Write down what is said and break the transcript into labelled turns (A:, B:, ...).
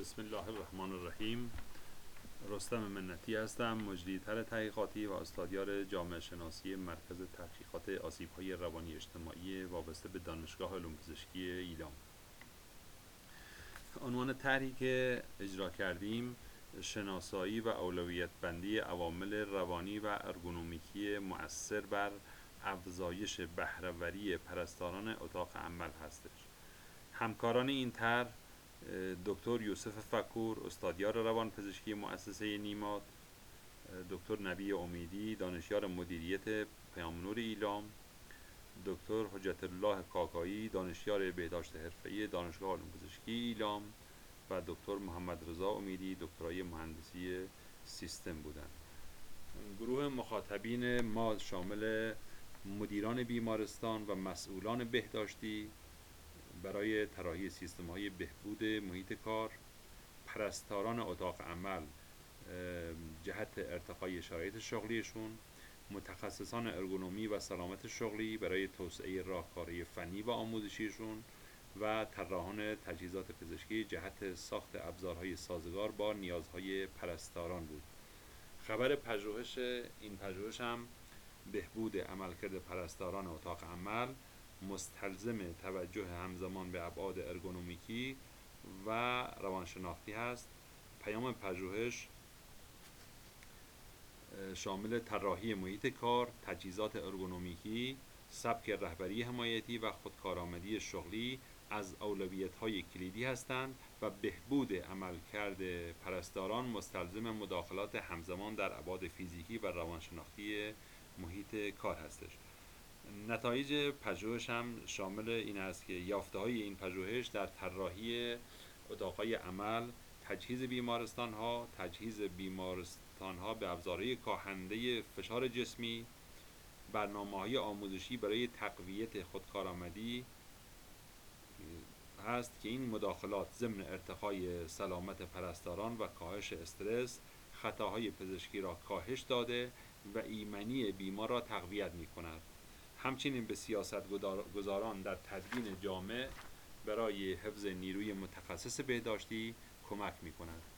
A: بسم الله الرحمن الرحیم. رستم منتی هستم، مجری‌تر تحقیقاتی و استادیار جامعه شناسی مرکز تحقیقات آسیب‌های روانی اجتماعی وابسته به دانشگاه علوم پزشکی ایلام. عنوان طرحی که اجرا کردیم شناسایی و اولویت بندی عوامل روانی و ارگونومیکی مؤثر بر افزایش بهره‌وری پرستاران اتاق عمل هستش. همکاران این طرح دکتر یوسف فکور، استادیار روانپزشکی مؤسسه نیماد، دکتر نبی امیدی، دانشیار مدیریت پیام‌نور ایلام، دکتر حجت الله کاکایی، دانشیار بهداشت حرفه‌ای دانشگاه علوم پزشکی ایلام و دکتر محمد رضا امیدی، دکترای مهندسی سیستم بودند. گروه مخاطبین ما شامل مدیران بیمارستان و مسئولان بهداشتی برای طراحی سیستم‌های بهبود محیط کار، پرستاران اتاق عمل جهت ارتقای شرایط شغلیشون، متخصصان ارگونومی و سلامت شغلی برای توسعه راهکارهای فنی و آموزشیشون و طراحان تجهیزات پزشکی جهت ساخت ابزارهای سازگار با نیازهای پرستاران بود. خبر پژوهش این پژوهش هم بهبود عملکرد پرستاران اتاق عمل مستلزم توجه همزمان به ابعاد ارگونومیکی و روانشناختی هست. پیام پژوهش شامل طراحی محیط کار، تجهیزات ارگونومیکی، سبک رهبری حمایتی و خودکارآمدی شغلی از اولویت‌های کلیدی هستند و بهبود عملکرد پرستاران مستلزم مداخلات همزمان در ابعاد فیزیکی و روانشناختی محیط کار هستش. نتایج پژوهش هم شامل این است که یافته‌های این پژوهش در طراحی اتاق‌های عمل، تجهیز بیمارستان‌ها به ابزارهای کاهنده فشار جسمی، برنامه‌های آموزشی برای تقویت خودکارآمدی هست که این مداخلات ضمن ارتقای سلامت پرستاران و کاهش استرس، خطاهای پزشکی را کاهش داده و ایمنی بیمار را تقویت می‌کند. همچنین به سیاستگزاران در تدوین جامع برای حفظ نیروی متخصص بهداشتی کمک می‌کند.